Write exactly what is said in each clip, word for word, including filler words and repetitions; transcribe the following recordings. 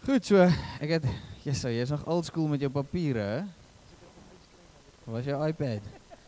Goed, so, ek het, yes, jy is nog old school met jou papiere, hè? Wat is jou iPad?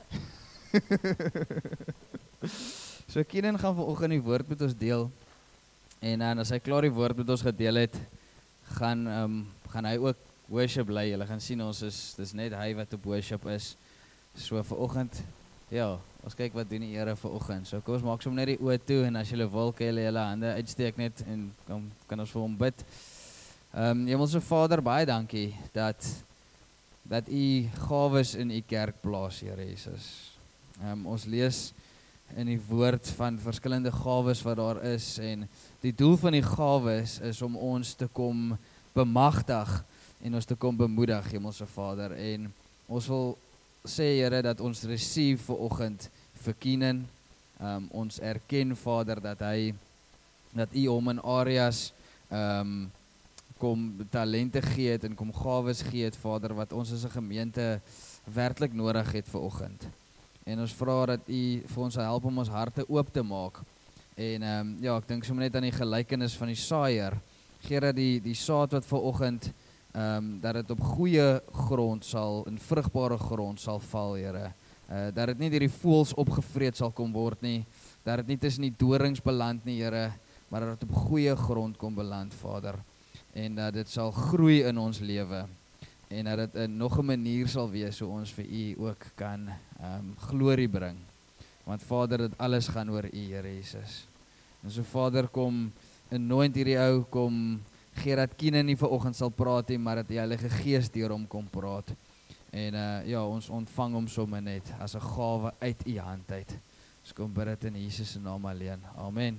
So, Keenan gaan vanoggend die woord met ons deel, en uh, as hy klaar die woord met ons gedeel het, gaan, um, gaan hy ook worship lei. Julle gaan sien, ons is, dis net hy wat op worship is. So, vanoggend, ja, ons kyk wat doen die Here vanoggend. So, kom ons maak som net die oë toe, en as julle wil, kan julle julle hande uitsteek net, en kan, kan ons vir hom bid. Um, Hemelse Vader, baie dankie dat dat u gawes in u kerk plaas, Here Jesus. Um, ons lees in die woord van verskillende gawes wat daar is, en die doel van die gawes is om ons te kom bemagtig en ons te kom bemoedig, Hemelse Vader. En ons wil sê, Here, dat ons receive vanoggend vir Keenan. Um, ons erken, Vader, dat hy dat u hom in areas um, kom talente gee het en kom gawes gee het, Vader, wat ons as 'n gemeente werklik nodig het vanoggend. En ons vra dat u vir ons help om ons harte oop te maak. En um, ja, ek dink sommer net aan die gelykenis van die saaier. Gee dat die die saad wat vanoggend um, dat dit op goeie grond sal, in vrugbare grond sal val, Here. Uh, dat dit nie deur die voëls opgevreet sal kom word nie, dat dit nie tussen die dorings beland nie, Here, maar dat dit op goeie grond kom beland, Vader. En dat dit sal groei in ons lewe, en dat dit in nog 'n manier sal wees so ons vir u ook kan um, glorie bring. Want Vader, dit alles gaan oor u, Here Jesus. En so Vader, kom anoint hierdie ou, kom gee dat Keenan nie vanoggend sal praat nie, maar dat die Heilige Gees deur hom kom praat. En uh, ja, ons ontvang hom sommer net as 'n gawe uit u hand uit. Ons kom bid dit in Jesus se naam alleen. Amen.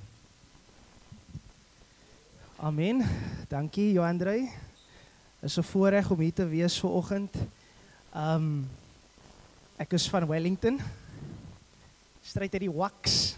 Amen. Dankie, Joandre. Is 'n voorreg om hier te wees vanoggend. Um, ek is van Wellington. Straight uit die wax.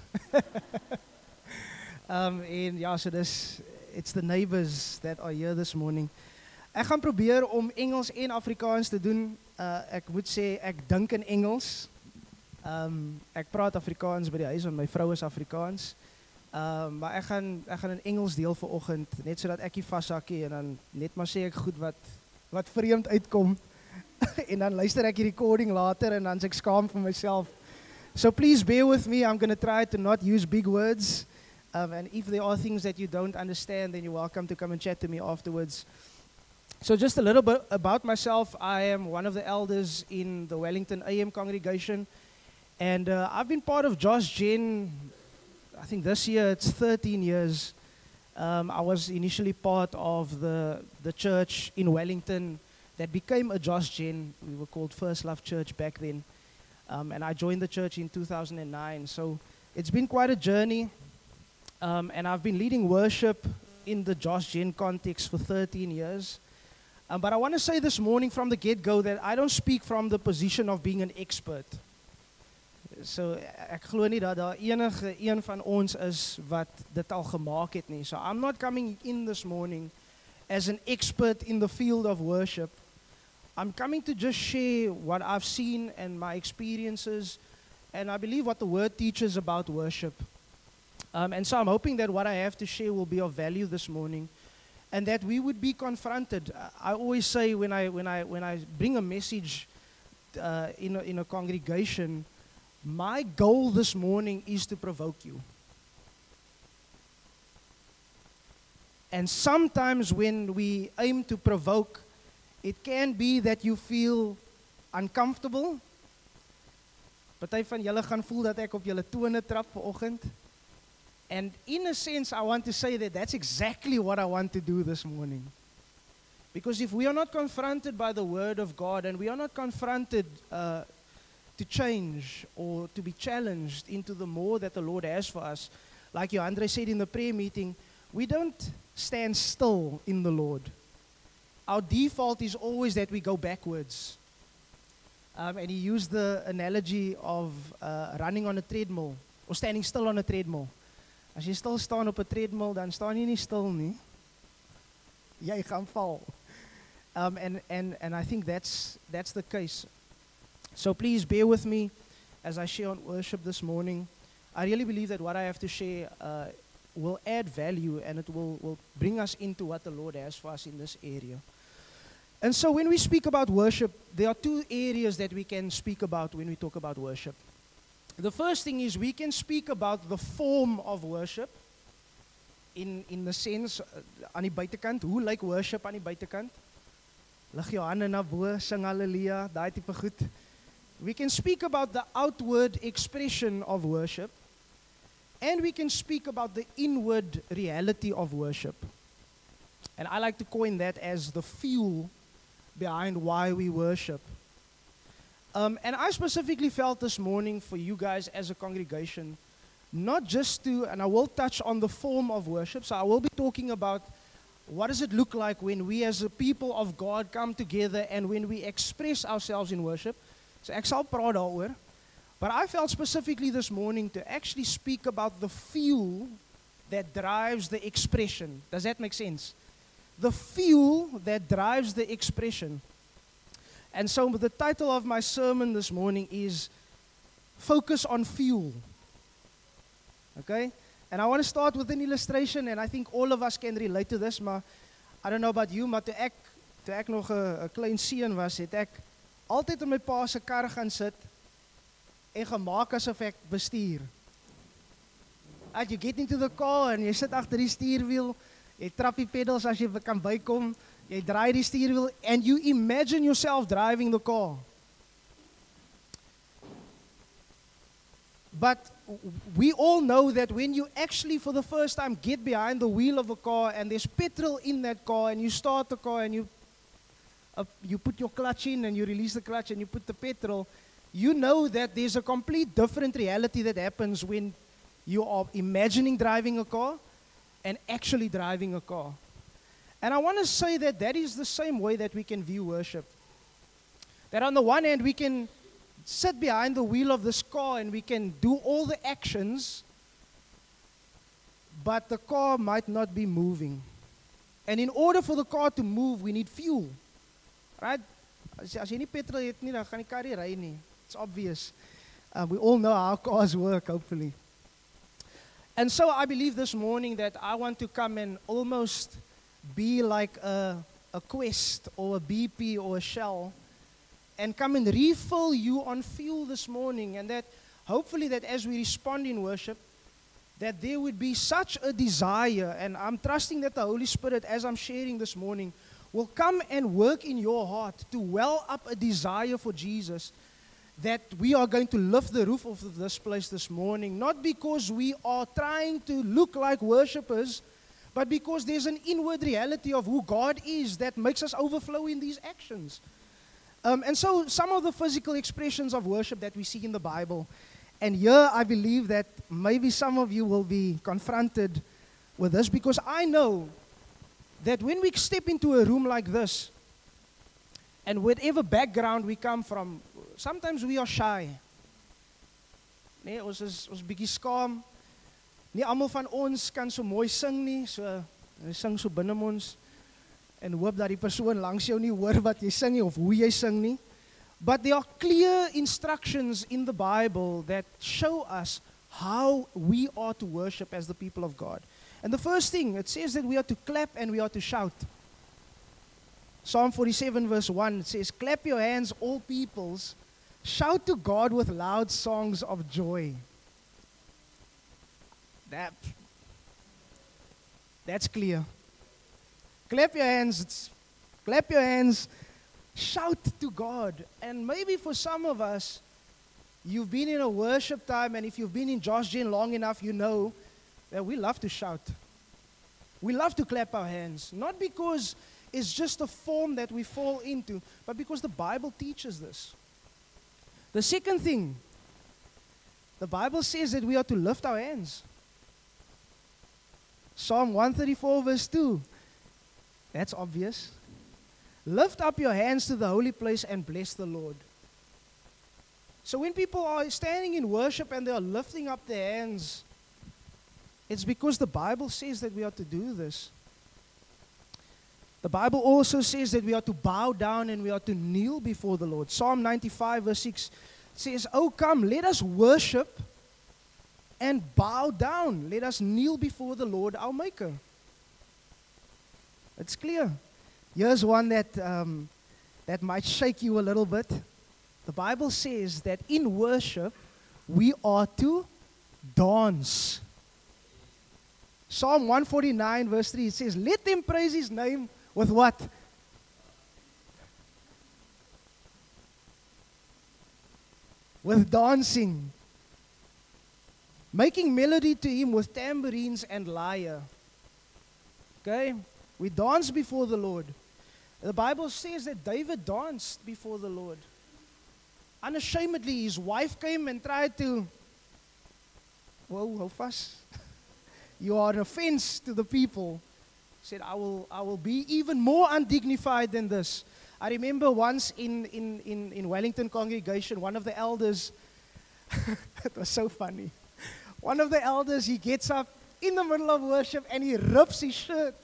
um, en ja, so dis, it's the neighbors that are here this morning. Ek gaan probeer om Engels en Afrikaans te doen. Uh, ek moet sê, ek dink in Engels. Um, ek praat Afrikaans by die huis, want my vrou is Afrikaans. Uh, maar ek gaan, ek gaan in Engels deel vanoggend, net sodat ek nie vashakkie, en dan net maar sê ek goed wat, wat vreemd uitkom, en dan luister ek die recording later, en dan is ek skaam vir myself. So please bear with me, I'm going to try to not use big words, um, and if there are things that you don't understand, then you're welcome to come and chat to me afterwards. So just a little bit about myself. I am one of the elders in the Wellington A M congregation, and uh, I've been part of Josh Gen, I think this year it's thirteen years. Um, I was initially part of the, the church in Wellington that became a Josh Gen. We were called First Love Church back then. Um, and I joined the church in two thousand nine. So it's been quite a journey. Um, and I've been leading worship in the Josh Gen context for thirteen years. Um, but I want to say this morning from the get-go that I don't speak from the position of being an expert. So ek glo nie dat daar enige een van ons is wat dit al gemaak het nie. So I'm not coming in this morning as an expert in the field of worship. I'm coming to just share what I've seen and my experiences, and I believe what the word teaches about worship. Um, and so I'm hoping that what I have to share will be of value this morning, and that we would be confronted. I always say when I when I when I bring a message uh, in a, in a congregation, my goal this morning is to provoke you. And sometimes when we aim to provoke, it can be that you feel uncomfortable. Party van julle gaan voel dat ek op julle tone trap vanoggend. And in a sense, I want to say that that's exactly what I want to do this morning. Because if we are not confronted by the Word of God, and we are not confronted uh, to change or to be challenged into the more that the Lord has for us. Like Joandre said in the prayer meeting, we don't stand still in the Lord. Our default is always that we go backwards. Um, and he used the analogy of uh, running on a treadmill, or standing still on a treadmill. As jy stil staan op 'n treadmill, dan staan jy nie stil nie. Jy gaan val. Um, and, and, and I think that's, that's the case. So please bear with me as I share on worship this morning. I really believe that what I have to share uh, will add value and it will, will bring us into what the Lord has for us in this area. And so when we speak about worship, there are two areas that we can speak about when we talk about worship. The first thing is we can speak about the form of worship in, in the sense, uh, aan die buitekant, hoe lyk worship aan die buitekant? Lig jou hande na bo, sing haleluja, daai tipe goed. We can speak about the outward expression of worship, and we can speak about the inward reality of worship. And I like to coin that as the fuel behind why we worship. Um, and I specifically felt this morning for you guys as a congregation, not just to, and I will touch on the form of worship, so I will be talking about what does it look like when we as a people of God come together and when we express ourselves in worship. So ek sal praat daaroor. But I felt specifically this morning to actually speak about the fuel that drives the expression. Does that make sense? The fuel that drives the expression. And so the title of my sermon this morning is Focus on Fuel. Okay? And I want to start with an illustration, and I think all of us can relate to this, maar I don't know about you, maar toe ek, toe ek nog 'n klein seun was, het ek altyd in my pa se kar gaan sit en gemaak asof ek bestuur. As you get into the car en jy sit agter die stuurwiel, jy trap die pedals as jy kan bykom, jy draai die stuurwiel and you imagine yourself driving the car. But we all know that when you actually for the first time get behind the wheel of a car and there's petrol in that car and you start the car and you uh, you put your clutch in and you release the clutch and you put the petrol, you know that there's a complete different reality that happens when you are imagining driving a car and actually driving a car. And I want to say that that is the same way that we can view worship. That on the one hand, we can sit behind the wheel of this car and we can do all the actions, but the car might not be moving. And in order for the car to move, we need fuel. Right? As, as jy nie petrol het nie, dan gaan die kar nie ry nie. It's obvious. Uh, we all know how cars work, hopefully. And so I believe this morning that I want to come and almost be like a, a Quest or a B P or a Shell and come and refill you on fuel this morning, and that hopefully that as we respond in worship, that there would be such a desire, and I'm trusting that the Holy Spirit, as I'm sharing this morning, will come and work in your heart to well up a desire for Jesus, that we are going to lift the roof of this place this morning, not because we are trying to look like worshipers, but because there's an inward reality of who God is that makes us overflow in these actions. Um, and so some of the physical expressions of worship that we see in the Bible, and here I believe that maybe some of you will be confronted with this, because I know that when we step into a room like this, and whatever background we come from, sometimes we are shy. Nee, ons is ons bietjie skaam. Nie almal van ons kan so mooi sing nie, so ons sing so binne ons en hoop dat die persoon langs jou nie hoor wat jy sing nie of hoe jy sing nie. But there are clear instructions in the Bible that show us how we are to worship as the people of God. And the first thing, it says that we are to clap and we are to shout. Psalm forty-seven verse one, it says, "Clap your hands, all peoples, shout to God with loud songs of joy." That, that's clear. Clap your hands, it's, clap your hands, shout to God. And maybe for some of us, you've been in a worship time, and if you've been in Josh Gen long enough, you know that we love to shout. We love to clap our hands, not because it's just a form that we fall into, but because the Bible teaches this. The second thing, the Bible says that we are to lift our hands. Psalm one thirty-four verse two. That's obvious. Lift up your hands to the holy place and bless the Lord. So when people are standing in worship and they are lifting up their hands, it's because the Bible says that we are to do this. The Bible also says that we are to bow down and we are to kneel before the Lord. Psalm ninety-five verse six says, "Oh come, let us worship and bow down. Let us kneel before the Lord our Maker. It's clear. Here's one that, um, that might shake you a little bit. The Bible says that in worship, we are to dance. Psalm one forty-nine verse three, it says, let them praise His name with what? With dancing. Making melody to Him with tambourines and lyre. Okay? We dance before the Lord. The Bible says that David danced before the Lord. Unashamedly, his wife came and tried to, whoa, how fast? You are an offense to the people. Said, I will, I will be even more undignified than this. I remember once in, in, in, in Wellington congregation, one of the elders, it was so funny. One of the elders, he gets up in the middle of worship and he rips his shirt.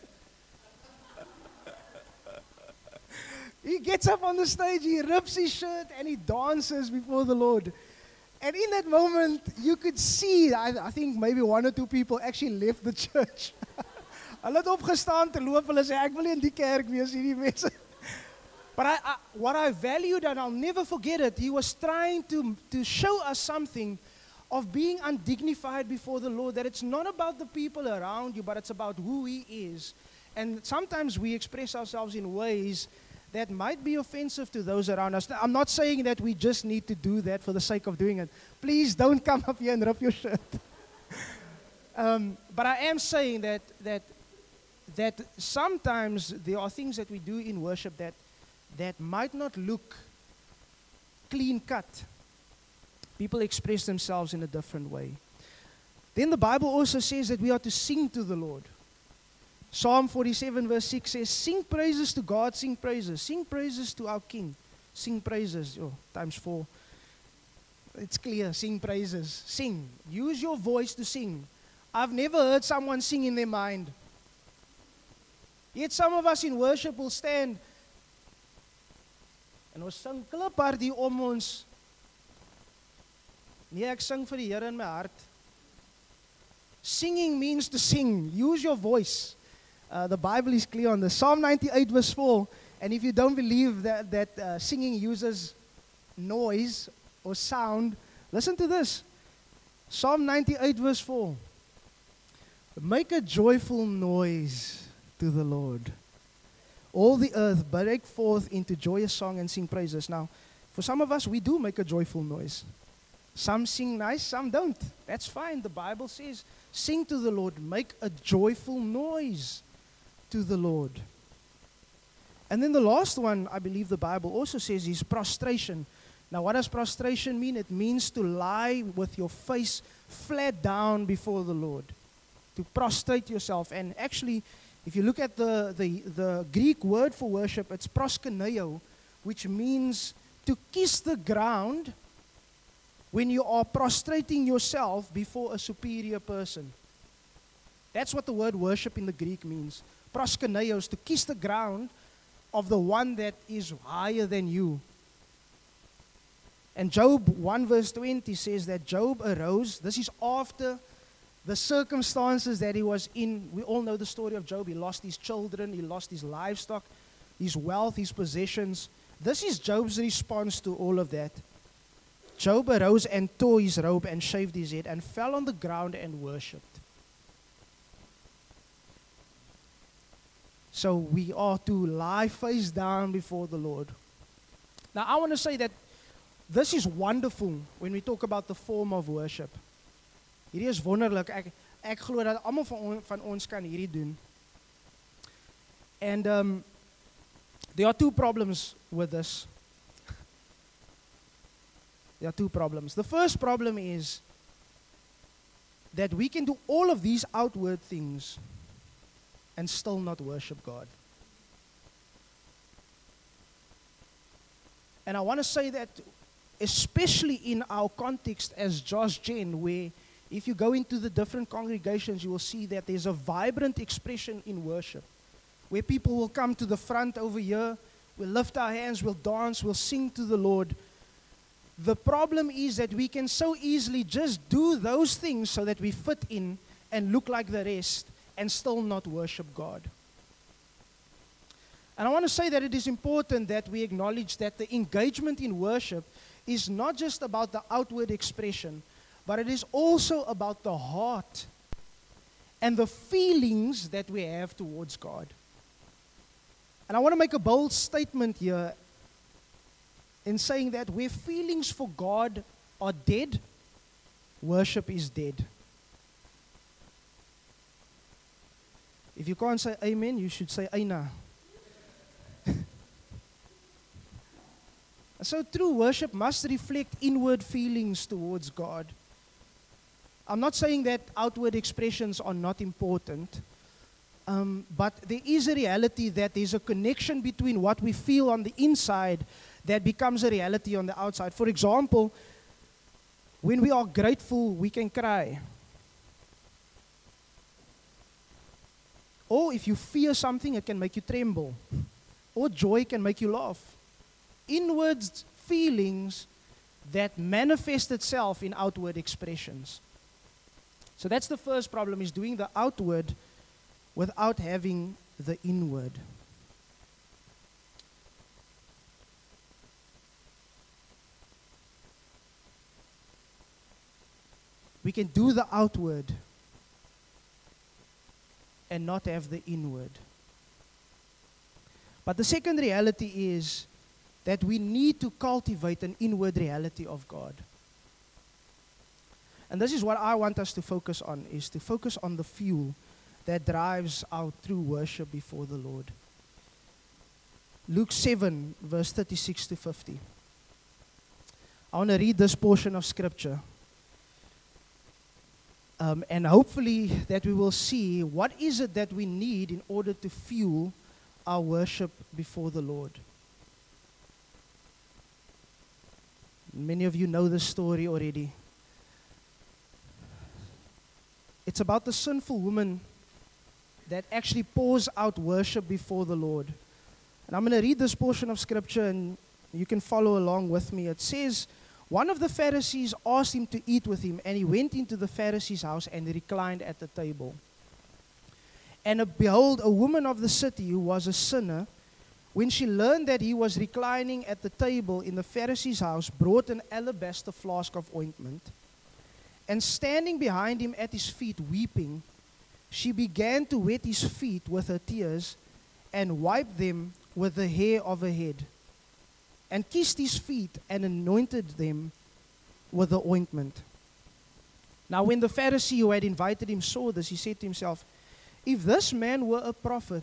He gets up on the stage, he rips his shirt and he dances before the Lord. And in that moment, you could see, I, I think maybe one or two people actually left the church. Hulle het opgestaan te loop, hulle sê, ek wil nie in die kerk wees hierdie mense. But I, I, what I valued, and I'll never forget it, he was trying to, to show us something of being undignified before the Lord, that it's not about the people around you, but it's about who He is. And sometimes we express ourselves in ways that might be offensive to those around us. I'm not saying that we just need to do that for the sake of doing it. Please don't come up here and rip your shirt. um, but I am saying that, that, that sometimes there are things that we do in worship that, that might not look clean cut. People express themselves in a different way. Then the Bible also says that we are to sing to the Lord. Psalm forty-seven verse six says, sing praises to God, sing praises. Sing praises to our King. Sing praises. Oh, times four. It's clear, sing praises. Sing. Use your voice to sing. I've never heard someone sing in their mind. Yet some of us in worship will stand en ons sing kliphard hier om ons. Nee, ek sing vir die Here in my hart. Singing means to sing. Use your voice. Uh, the Bible is clear on this. Psalm ninety-eight verse four. And if you don't believe that, that uh, singing uses noise or sound, listen to this. Psalm ninety-eight verse four. Make a joyful noise to the Lord. All the earth break forth into joyous song and sing praises. Now, for some of us, we do make a joyful noise. Some sing nice, some don't. That's fine. The Bible says, sing to the Lord, make a joyful noise to the Lord. And then the last one, I believe the Bible also says, is prostration. Now, what does prostration mean? It means to lie with your face flat down before the Lord. To prostrate yourself. And actually, if you look at the, the, the Greek word for worship, it's proskuneo, which means to kiss the ground when you are prostrating yourself before a superior person. That's what the word worship in the Greek means. Proskuneo is to kiss the ground of the one that is higher than you. And Job one verse twenty says that Job arose. This is after the circumstances that he was in. We all know the story of Job. He lost his children, he lost his livestock, his wealth, his possessions. This is Job's response to all of that. Job arose and tore his robe and shaved his head and fell on the ground and worshipped. So we are to lie face down before the Lord. Now I want to say that this is wonderful when we talk about the form of worship. Hierdie is wonderlik. Ek ek glo dat almal van ons van ons kan hierdie doen. And um, there are two problems with this. There are two problems. The first problem is that we can do all of these outward things and still not worship God. And I want to say that especially in our context as Josh Gen, where if you go into the different congregations, you will see that there's a vibrant expression in worship, where people will come to the front over here, we'll lift our hands, we'll dance, we'll sing to the Lord. The problem is that we can so easily just do those things so that we fit in and look like the rest and still not worship God. And I want to say that it is important that we acknowledge that the engagement in worship is not just about the outward expression, but it is also about the heart and the feelings that we have towards God. And I want to make a bold statement here in saying that where feelings for God are dead, worship is dead. If you can't say amen, you should say aina. So true worship must reflect inward feelings towards God. I'm not saying that outward expressions are not important, um, but there is a reality that there's a connection between what we feel on the inside that becomes a reality on the outside. For example, when we are grateful, we can cry. Or if you fear something, it can make you tremble. Or joy can make you laugh. Inward feelings that manifest itself in outward expressions. So that's the first problem, is doing the outward without having the inward. We can do the outward and not have the inward. But the second reality is that we need to cultivate an inward reality of God. And this is what I want us to focus on, is to focus on the fuel that drives our true worship before the Lord. Luke seven, verse thirty-six to fifty. I want to read this portion of scripture. Um, and hopefully that we will see what is it that we need in order to fuel our worship before the Lord. Many of you know this story already. It's about the sinful woman that actually pours out worship before the Lord. And I'm going to read this portion of scripture and you can follow along with me. It says, one of the Pharisees asked him to eat with him, and he went into the Pharisee's house and reclined at the table. And uh, behold, a woman of the city who was a sinner, when she learned that he was reclining at the table in the Pharisee's house, brought an alabaster flask of ointment, and standing behind him at his feet, weeping, she began to wet his feet with her tears and wiped them with the hair of her head, and kissed his feet and anointed them with the ointment. Now when the Pharisee who had invited him saw this, he said to himself, if this man were a prophet,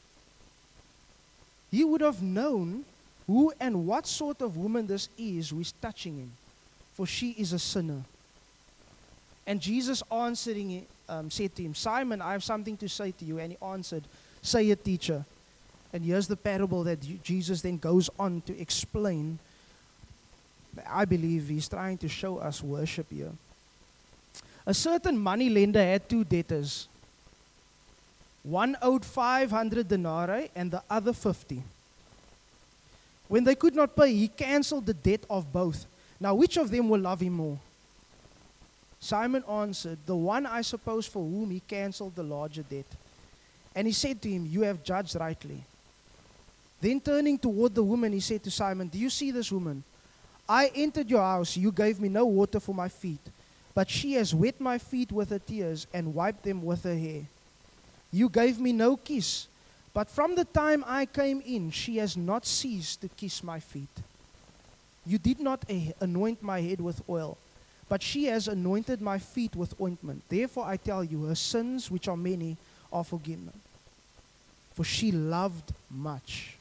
he would have known who and what sort of woman this is who is touching him, for she is a sinner. And Jesus answering um, said to him, Simon, I have something to say to you. And he answered, say it, teacher. And here's the parable that Jesus then goes on to explain. I believe he's trying to show us worship here. A certain money lender had two debtors. One owed five hundred denarii and the other fifty. When they could not pay, he cancelled the debt of both. Now which of them will love him more? Simon answered, the one, I suppose, for whom he cancelled the larger debt. And he said to him, you have judged rightly. Then turning toward the woman, he said to Simon, do you see this woman? I entered your house, you gave me no water for my feet, but she has wet my feet with her tears and wiped them with her hair. You gave me no kiss, but from the time I came in, she has not ceased to kiss my feet. You did not anoint my head with oil, but she has anointed my feet with ointment. Therefore I tell you, her sins, which are many, are forgiven. For she loved much.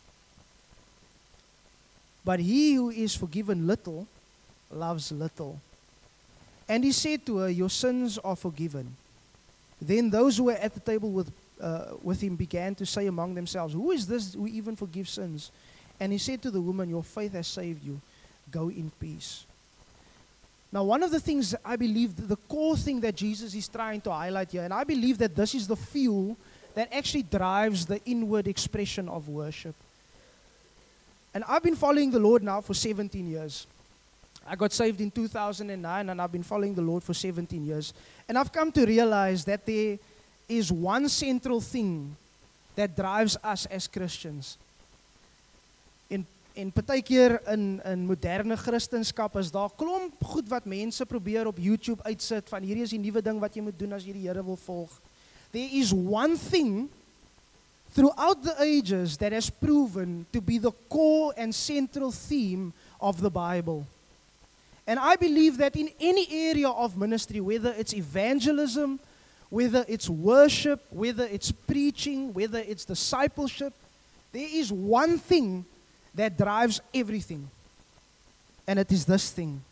But he who is forgiven little, loves little. And he said to her, your sins are forgiven. Then those who were at the table with, uh, with him began to say among themselves, who is this who even forgives sins? And he said to the woman, your faith has saved you. Go in peace. Now, one of the things I believe, the core thing that Jesus is trying to highlight here, and I believe that this is the fuel that actually drives the inward expression of worship. And I've been following the Lord now for seventeen years. I got saved in two thousand nine, and I've been following the Lord for seventeen years. And I've come to realize that there is one central thing that drives us as Christians. En en partykeer in in moderne Christendom is daar klomp goed wat mense probeer op YouTube uitsit van hierdie is die nuwe ding wat jy moet doen as jy die Here wil volg. There is one thing throughout the ages that has proven to be the core and central theme of the Bible. And I believe that in any area of ministry, whether it's evangelism, whether it's worship, whether it's preaching, whether it's discipleship, there is one thing that drives everything. And it is this thing.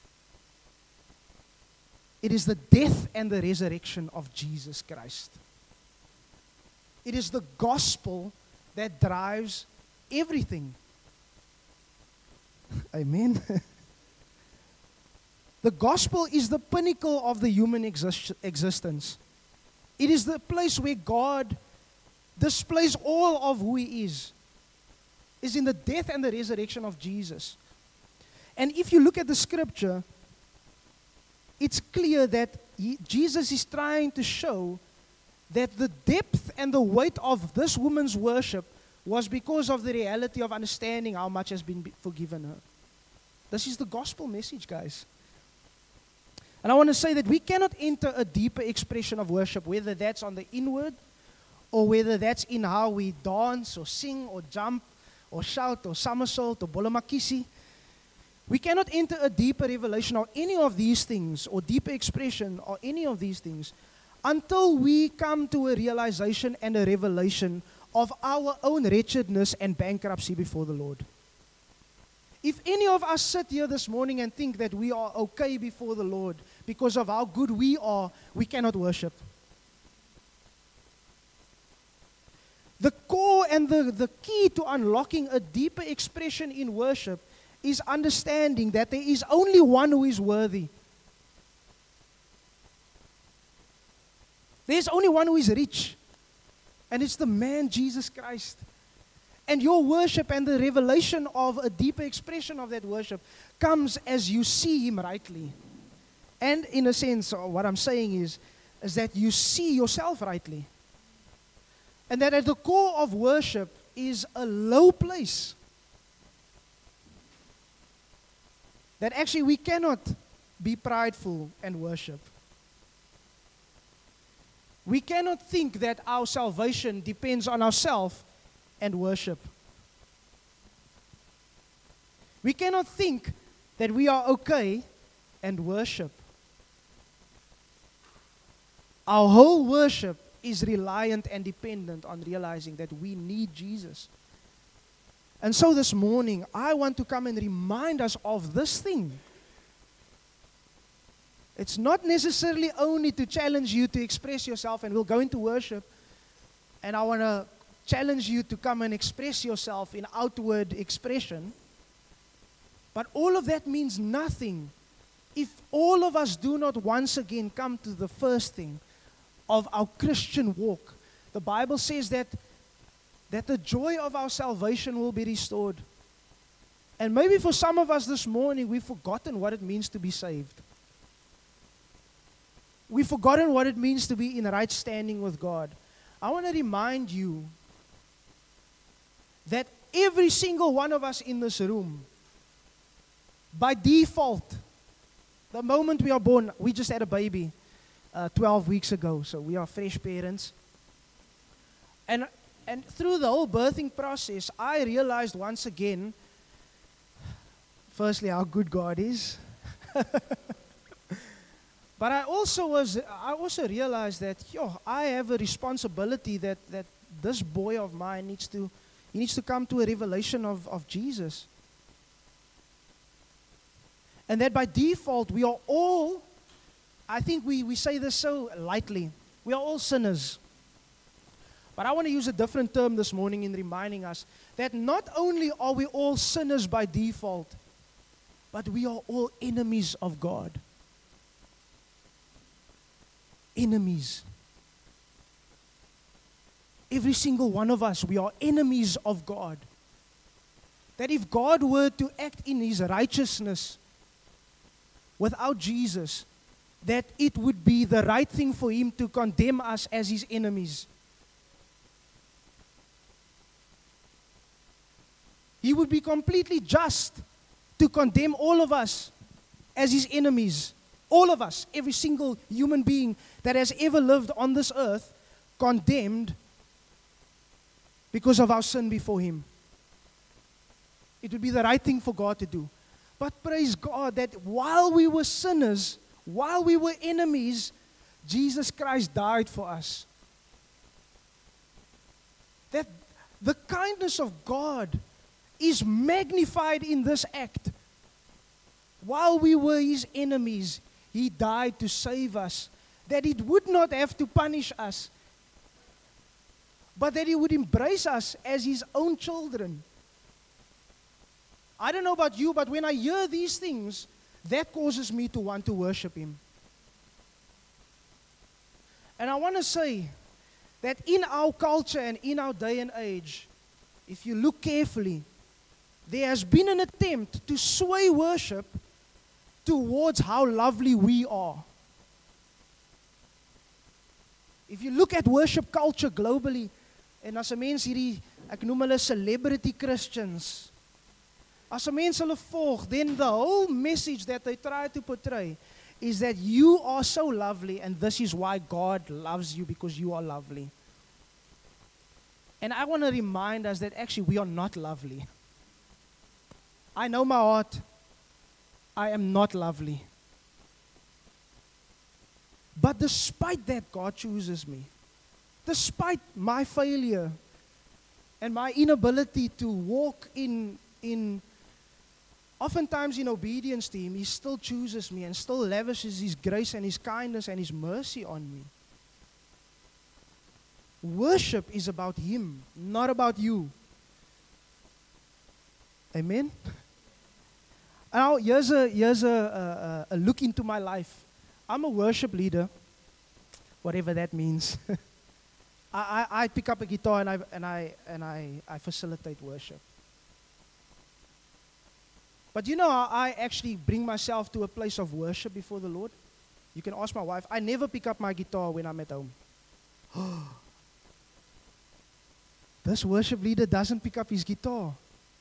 It is the death and the resurrection of Jesus Christ. It is the gospel that drives everything. Amen. The gospel is the pinnacle of the human exist- existence. It is the place where God displays all of who He is. Is in the death and the resurrection of Jesus. And if you look at the scripture, it's clear that he, Jesus is trying to show that the depth and the weight of this woman's worship was because of the reality of understanding how much has been forgiven her. This is the gospel message, guys. And I want to say that we cannot enter a deeper expression of worship, whether that's on the inward, or whether that's in how we dance, or sing, or jump, or shout, or somersault, or bolomakisi. We cannot enter a deeper revelation of any of these things, or deeper expression of any of these things, until we come to a realization and a revelation of our own wretchedness and bankruptcy before the Lord. If any of us sit here this morning and think that we are okay before the Lord because of how good we are, we cannot worship. The core and the, the key to unlocking a deeper expression in worship is understanding that there is only one who is worthy. There's only one who is rich, and it's the man Jesus Christ. And your worship and the revelation of a deeper expression of that worship comes as you see Him rightly. And in a sense, what I'm saying is, is that you see yourself rightly. And that at the core of worship is a low place. That actually we cannot be prideful and worship. We cannot think that our salvation depends on ourselves and worship. We cannot think that we are okay and worship. Our whole worship is reliant and dependent on realizing that we need Jesus. And so this morning, I want to come and remind us of this thing. It's not necessarily only to challenge you to express yourself, and we'll go into worship, and I want to challenge you to come and express yourself in outward expression. But all of that means nothing if all of us do not once again come to the first thing of our Christian walk. The Bible says that, that the joy of our salvation will be restored. And maybe for some of us this morning, we've forgotten what it means to be saved. We've forgotten what it means to be in right standing with God. I want to remind you that every single one of us in this room, by default, the moment we are born, we just had a baby uh, twelve weeks ago, so we are fresh parents. And, and through the whole birthing process, I realized once again, firstly, how good God is. But I also was, I also realized that, yo, I have a responsibility that, that this boy of mine needs to, he needs to come to a revelation of, of Jesus. And that by default, we are all, I think we, we say this so lightly, we are all sinners. But I want to use a different term this morning in reminding us that not only are we all sinners by default, but we are all enemies of God. Enemies. Every single one of us, we are enemies of God. That if God were to act in His righteousness, without Jesus, that it would be the right thing for him to condemn us as his enemies. He would be completely just to condemn all of us as his enemies. All of us, every single human being that has ever lived on this earth, condemned because of our sin before him. It would be the right thing for God to do. But praise God that while we were sinners, while we were enemies, Jesus Christ died for us. That the kindness of God is magnified in this act. While we were his enemies, he died to save us. That it would not have to punish us, but that he would embrace us as his own children. I don't know about you, but when I hear these things, that causes me to want to worship him. And I want to say that in our culture and in our day and age, if you look carefully, there has been an attempt to sway worship towards how lovely we are. If you look at worship culture globally, en as 'n mens hierdie, ek noem hulle celebrity Christians, as 'n mens hulle volg, then the whole message that they try to portray is that you are so lovely and this is why God loves you, because you are lovely. And I want to remind us that actually we are not lovely. I know my heart. I am not lovely. But despite that, God chooses me. Despite my failure and my inability to walk in, in oftentimes in obedience to him, he still chooses me and still lavishes his grace and his kindness and his mercy on me. Worship is about him, not about you. Amen? Now, here's a, here's a, a, a look into my life. I'm a worship leader, whatever that means. I, I, I pick up a guitar and I and I and I, I facilitate worship. But you know, I, I actually bring myself to a place of worship before the Lord. You can ask my wife. I never pick up my guitar when I'm at home. This worship leader doesn't pick up his guitar.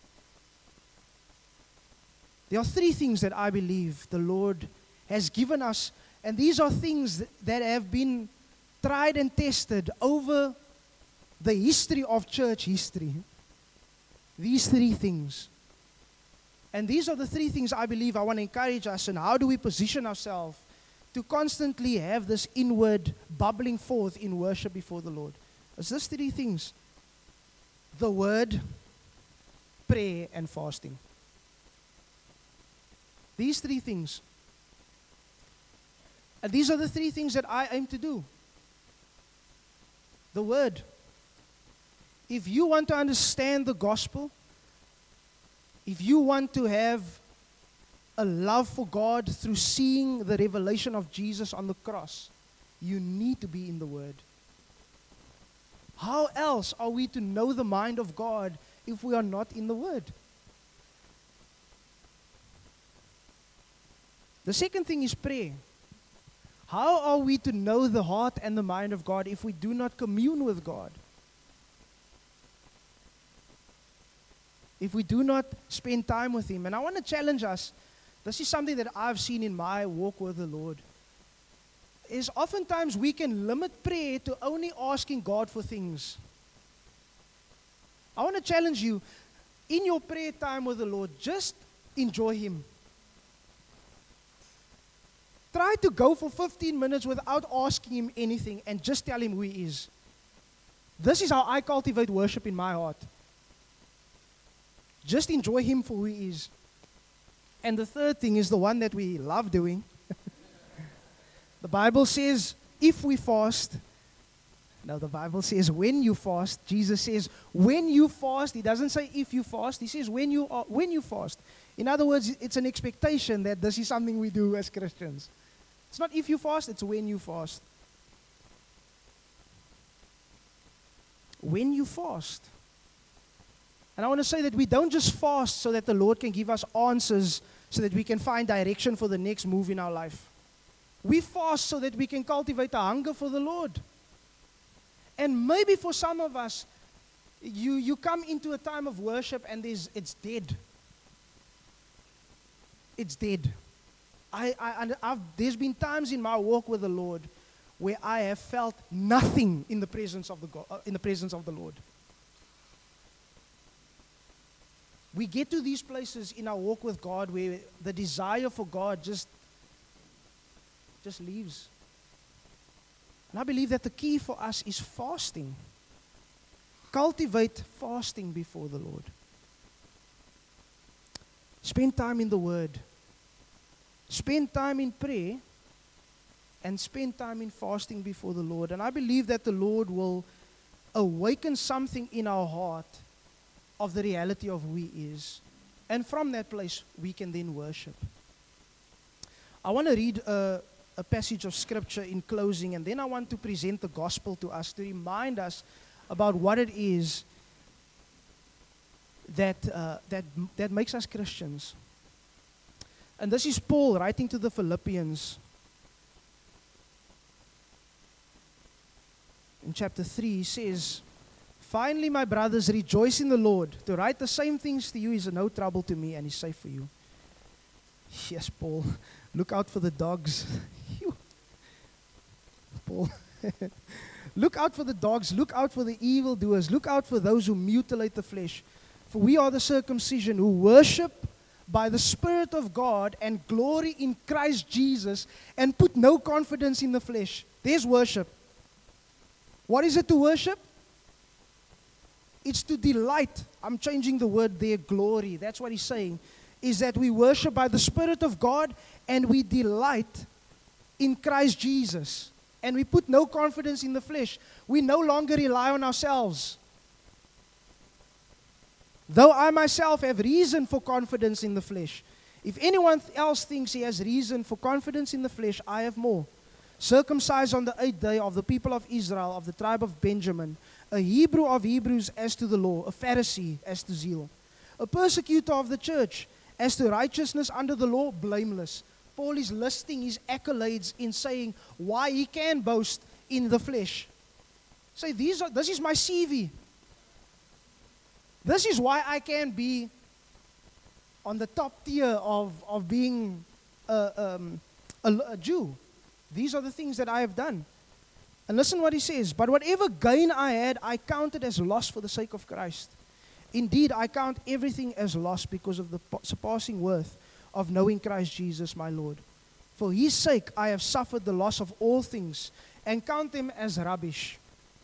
There are three things that I believe the Lord has given us, and these are things that have been tried and tested over the history of church history. These three things. And these are the three things I believe I want to encourage us, and how do we position ourselves to constantly have this inward bubbling forth in worship before the Lord. It's these three things: the word, prayer, and fasting. These three things. And these are the three things that I aim to do. The word. If you want to understand the gospel, if you want to have a love for God through seeing the revelation of Jesus on the cross, you need to be in the word. How else are we to know the mind of God if we are not in the word? The second thing is prayer. How are we to know the heart and the mind of God if we do not commune with God? If we do not spend time with him. And I want to challenge us. This is something that I've seen in my walk with the Lord. Is oftentimes we can limit prayer to only asking God for things. I want to challenge you, in your prayer time with the Lord, just enjoy him. Try to go for fifteen minutes without asking him anything and just tell him who he is. This is how I cultivate worship in my heart. Just enjoy him for who he is. And the third thing is the one that we love doing. The Bible says, if we fast, no, the Bible says when you fast. Jesus says when you fast. He doesn't say if you fast. He says when you are, when you fast. In other words, it's an expectation that this is something we do as Christians. It's not if you fast, it's when you fast. When you fast. And I want to say that we don't just fast so that the Lord can give us answers so that we can find direction for the next move in our life. We fast so that we can cultivate a hunger for the Lord. And maybe for some of us, you, you come into a time of worship and there's, it's dead. It's dead. I, I, and I've, there's been times in my walk with the Lord where I have felt nothing in the presence of the God, uh, in the presence of the Lord. We get to these places in our walk with God where the desire for God just, just leaves. And I believe that the key for us is fasting. Cultivate fasting before the Lord. Spend time in the Word. Spend time in prayer. And spend time in fasting before the Lord. And I believe that the Lord will awaken something in our heart of the reality of who He is. And from that place, we can then worship. I want to read a, a passage of Scripture in closing, and then I want to present the gospel to us, to remind us about what it is that, uh, that, that makes us Christians. And this is Paul writing to the Philippians. In chapter three, he says, "Finally, my brothers, rejoice in the Lord. To write the same things to you is no trouble to me and is safe for you." Yes, Paul. Look out for the dogs. Paul. Look out for the dogs. Look out for the evildoers. Look out for those who mutilate the flesh. For we are the circumcision who worship by the Spirit of God and glory in Christ Jesus and put no confidence in the flesh. There's worship. What is it to worship? It's to delight. I'm changing the word there, glory. That's what he's saying. Is that we worship by the Spirit of God and we delight in Christ Jesus. And we put no confidence in the flesh. We no longer rely on ourselves. Though I myself have reason for confidence in the flesh. If anyone else thinks he has reason for confidence in the flesh, I have more. Circumcised on the eighth day of the people of Israel, of the tribe of Benjamin, a Hebrew of Hebrews as to the law, a Pharisee as to zeal, a persecutor of the church, as to righteousness under the law, blameless. Paul is listing his accolades in saying why he can boast in the flesh. Say, these are, this is my C V. This is why I can be on the top tier of, of being a, um, a, a Jew. These are the things that I have done. And listen what he says. But whatever gain I had, I counted as loss for the sake of Christ. Indeed, I count everything as loss because of the surpassing worth of knowing Christ Jesus my Lord. For His sake I have suffered the loss of all things and count them as rubbish,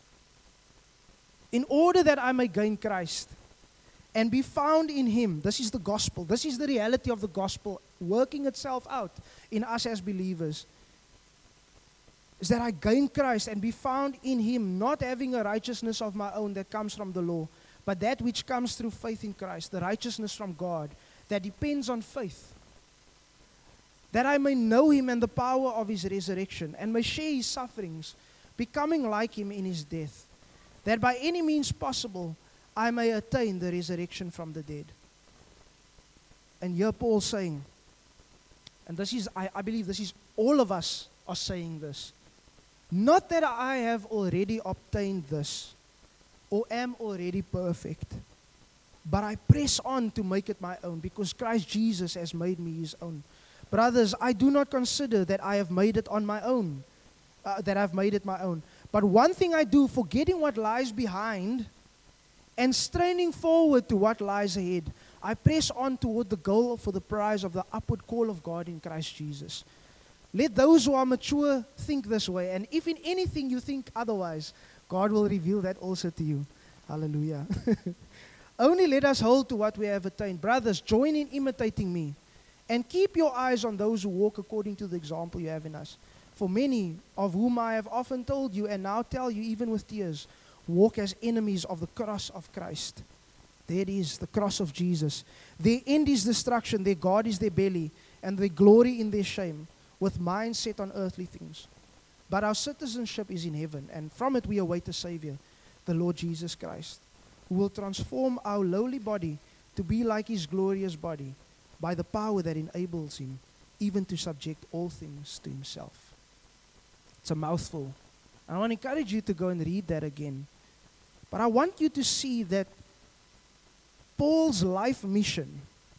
in order that I may gain Christ and be found in Him. This is the gospel. This is the reality of the gospel working itself out in us as believers. Is that I gain Christ and be found in Him, not having a righteousness of my own that comes from the law, but that which comes through faith in Christ, the righteousness from God that depends on faith. That I may know Him and the power of His resurrection, and may share His sufferings, becoming like Him in His death, that by any means possible I may attain the resurrection from the dead. And here Paul saying, and this is, I, I believe this is all of us are saying this. Not that I have already obtained this or am already perfect, but I press on to make it my own because Christ Jesus has made me His own. Brothers, I do not consider that I have made it on my own, uh, that I've made it my own. But one thing I do, forgetting what lies behind and straining forward to what lies ahead, I press on toward the goal for the prize of the upward call of God in Christ Jesus. Let those who are mature think this way, and if in anything you think otherwise, God will reveal that also to you. Hallelujah. Only let us hold to what we have attained. Brothers, join in imitating me, and keep your eyes on those who walk according to the example you have in us. For many of whom I have often told you, and now tell you even with tears, walk as enemies of the cross of Christ. There it is, the cross of Jesus. Their end is destruction, their God is their belly, and they glory in their shame, with minds set on earthly things. But our citizenship is in heaven, and from it we await a Savior, the Lord Jesus Christ, who will transform our lowly body to be like His glorious body by the power that enables him even to subject all things to himself. It's a mouthful. I want to encourage you to go and read that again. But I want you to see that Paul's life mission,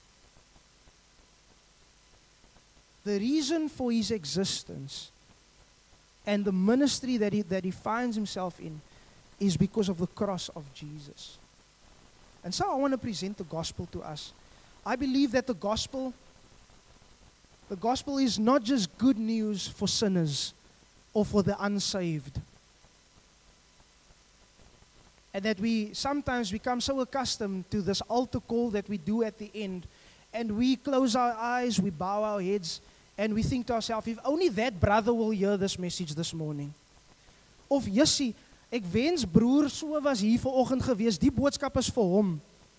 the reason for his existence, and the ministry that he, that he finds himself in is because of the cross of Jesus. And so I want to present the gospel to us. I believe that the gospel, the gospel is not just good news for sinners or for the unsaved. And that we sometimes become so accustomed to this altar call that we do at the end, and we close our eyes, we bow our heads, and we think to ourselves, if only that brother will hear this message this morning. Of Jessie, ek wens broer so was hier vanoggend gewees, die boodskap is vir hom.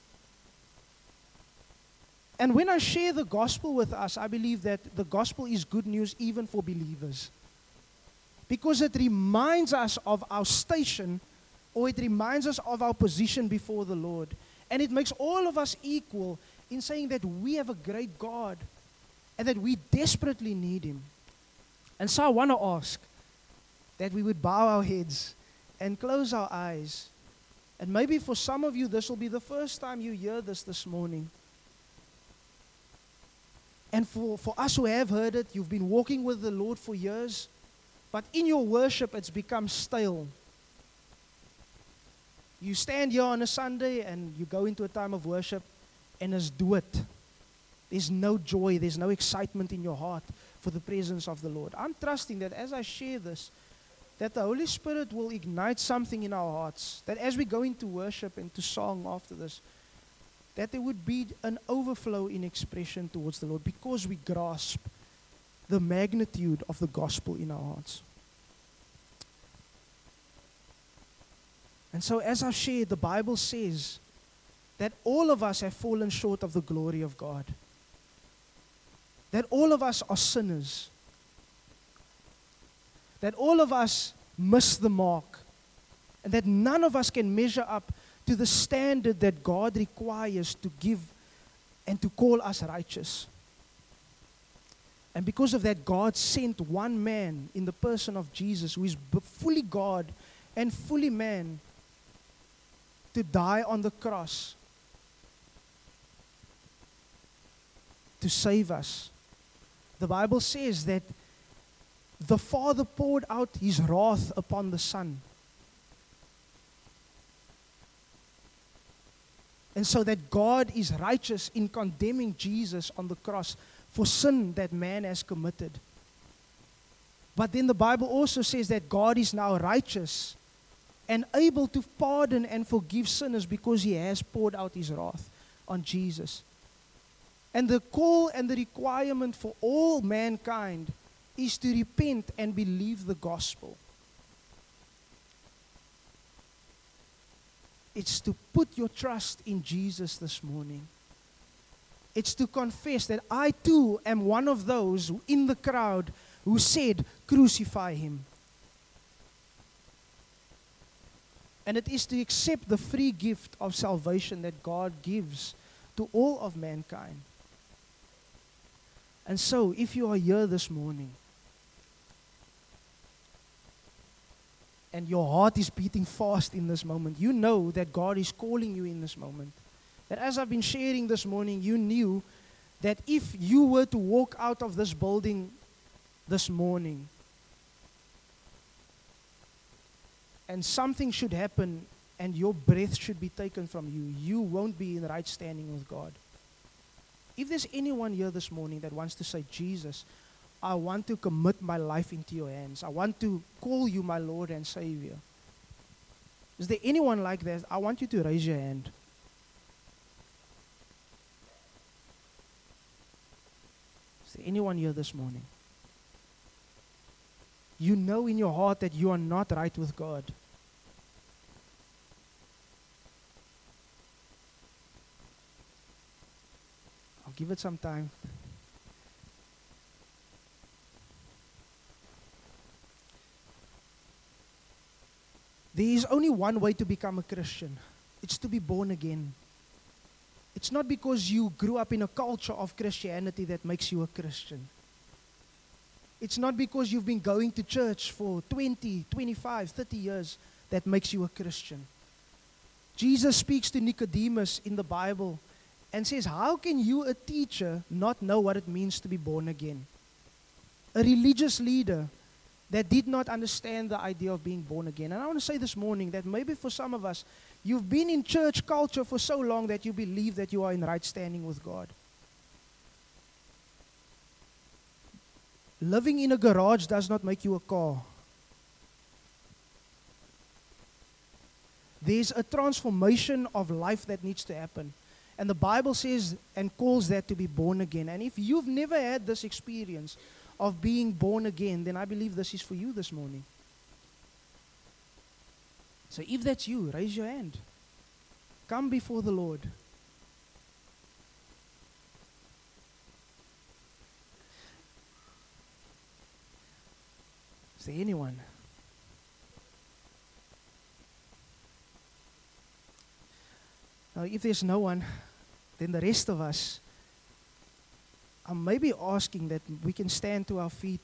And when I share the gospel with us, I believe that the gospel is good news even for believers. Because it reminds us of our station, or it reminds us of our position before the Lord. And it makes all of us equal in saying that we have a great God and that we desperately need Him. And so I want to ask that we would bow our heads and close our eyes. And maybe for some of you, this will be the first time you hear this this morning. And for, for us who have heard it, you've been walking with the Lord for years, but in your worship, it's become stale. You stand here on a Sunday and you go into a time of worship and it's do it. There's no joy, there's no excitement in your heart for the presence of the Lord. I'm trusting that as I share this, that the Holy Spirit will ignite something in our hearts, that as we go into worship and to song after this, that there would be an overflow in expression towards the Lord because we grasp the magnitude of the gospel in our hearts. And so as I shared, the Bible says that all of us have fallen short of the glory of God. That all of us are sinners. That all of us miss the mark. And that none of us can measure up to the standard that God requires to give and to call us righteous. And because of that, God sent one man in the person of Jesus, who is fully God and fully man, to die on the cross to save us. The Bible says that the Father poured out His wrath upon the Son. And so that God is righteous in condemning Jesus on the cross for sin that man has committed. But then the Bible also says that God is now righteous and able to pardon and forgive sinners because He has poured out His wrath on Jesus. And the call and the requirement for all mankind is to repent and believe the gospel. It's to put your trust in Jesus this morning. It's to confess that I too am one of those who, in the crowd who said, crucify Him. And it is to accept the free gift of salvation that God gives to all of mankind. And so, if you are here this morning, and your heart is beating fast in this moment, you know that God is calling you in this moment. That as I've been sharing this morning, you knew that if you were to walk out of this building this morning, and something should happen, and your breath should be taken from you, you won't be in right standing with God. If there's anyone here this morning that wants to say, Jesus, I want to commit my life into your hands. I want to call you my Lord and Savior. Is there anyone like that? I want you to raise your hand. Is there anyone here this morning? You know in your heart that you are not right with God. I'll give it some time. There is only one way to become a Christian. It's to be born again. It's not because you grew up in a culture of Christianity that makes you a Christian. It's not because you've been going to church for twenty, twenty-five, thirty years that makes you a Christian. Jesus speaks to Nicodemus in the Bible and says, how can you, a teacher, not know what it means to be born again? A religious leader that did not understand the idea of being born again. And I want to say this morning that maybe for some of us, you've been in church culture for so long that you believe that you are in right standing with God. Living in a garage does not make you a car. There's a transformation of life that needs to happen. And the Bible says and calls that to be born again. And if you've never had this experience of being born again, then I believe this is for you this morning. So if that's you, raise your hand. Come before the Lord. Is there anyone? Now, if there's no one, then the rest of us, I'm maybe asking that we can stand to our feet.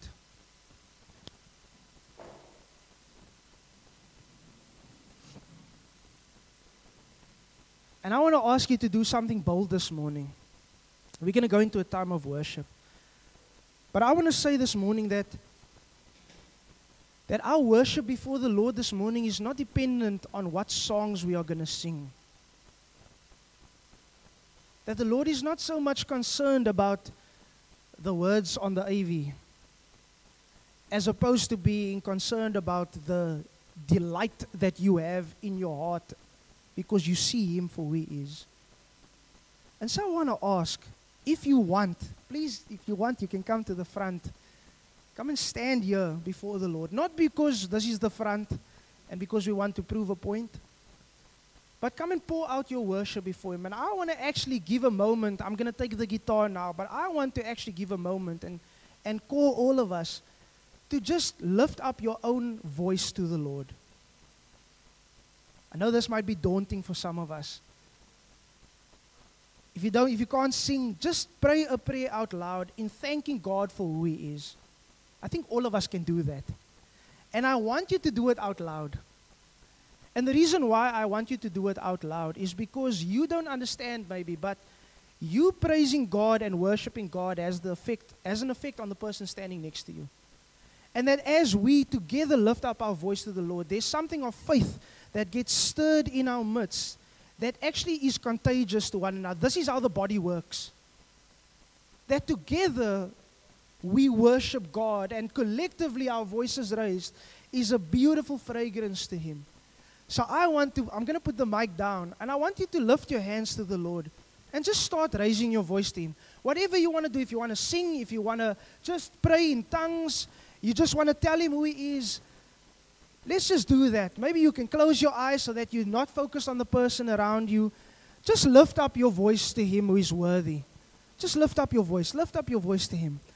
And I want to ask you to do something bold this morning. We're going to go into a time of worship. But I want to say this morning that that our worship before the Lord this morning is not dependent on what songs we are going to sing. That the Lord is not so much concerned about the words on the A V, as opposed to being concerned about the delight that you have in your heart because you see Him for who He is. And so I want to ask, if you want, please, if you want, you can come to the front. Come and stand here before the Lord. Not because this is the front and because we want to prove a point, but come and pour out your worship before Him. And I want to actually give a moment. I'm going to take the guitar now, but I want to actually give a moment and, and call all of us to just lift up your own voice to the Lord. I know this might be daunting for some of us. If you don't, if you can't sing, just pray a prayer out loud in thanking God for who He is. I think all of us can do that. And I want you to do it out loud. And the reason why I want you to do it out loud is because you don't understand maybe, but you praising God and worshiping God has the effect, has an effect on the person standing next to you. And that as we together lift up our voice to the Lord, there's something of faith that gets stirred in our midst that actually is contagious to one another. This is how the body works. That together we worship God and collectively our voices raised is a beautiful fragrance to Him. So I want to, I'm going to put the mic down and I want you to lift your hands to the Lord and just start raising your voice to Him. Whatever you want to do, if you want to sing, if you want to just pray in tongues, you just want to tell Him who He is, let's just do that. Maybe you can close your eyes so that you're not focused on the person around you. Just lift up your voice to Him who is worthy. Just lift up your voice. Lift up your voice to Him.